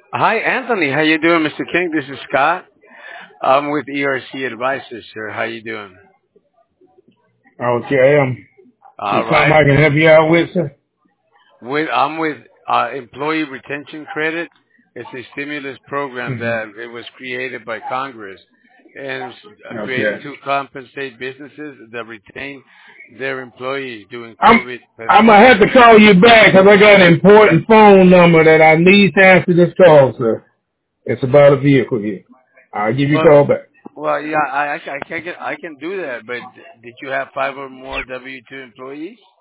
Hi, Anthony. How you doing, Mr. King? This is Scott. I'm with ERC Advisors, sir. How you doing? Okay, All is something right. I can help you out with, sir? I'm with Employee Retention Credit. It's a stimulus program Hmm. that it was created by Congress and it's created Okay. to compensate businesses that retain their employees during I'm COVID. I'm gonna have to call you back 'cause I got an important phone number that I need to answer this call, sir. It's about a vehicle here. I'll give you a Well, call back. yeah, I can do that. But did you have five or more W-2 employees?